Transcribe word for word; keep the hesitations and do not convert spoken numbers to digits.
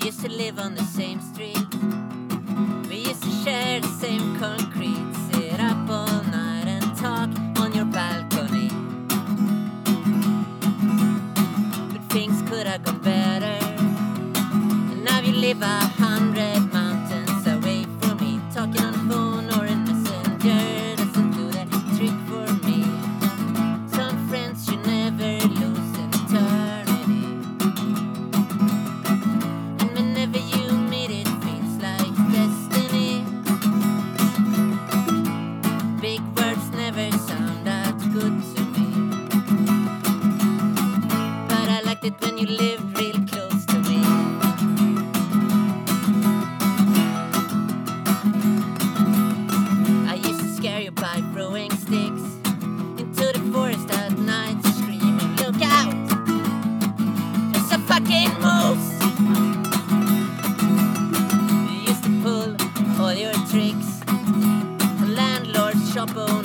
used to live on the same street. We used to share the same concrete. Sit up all night and talk on your balcony. But things could have gone better. And now you live a hundred mountains away from me. Talking on the phone or in Messenger doesn't do the trick for me. Some friends you never lose in eternity. And whenever you meet it feels like destiny. Big words never sound that good to me. But I liked it when you lived real close to me. I used to scare you by throwing sticks into the forest at night, screaming, look out! There's a fucking moose! You used to pull all your tricks. Landlords, shop owners,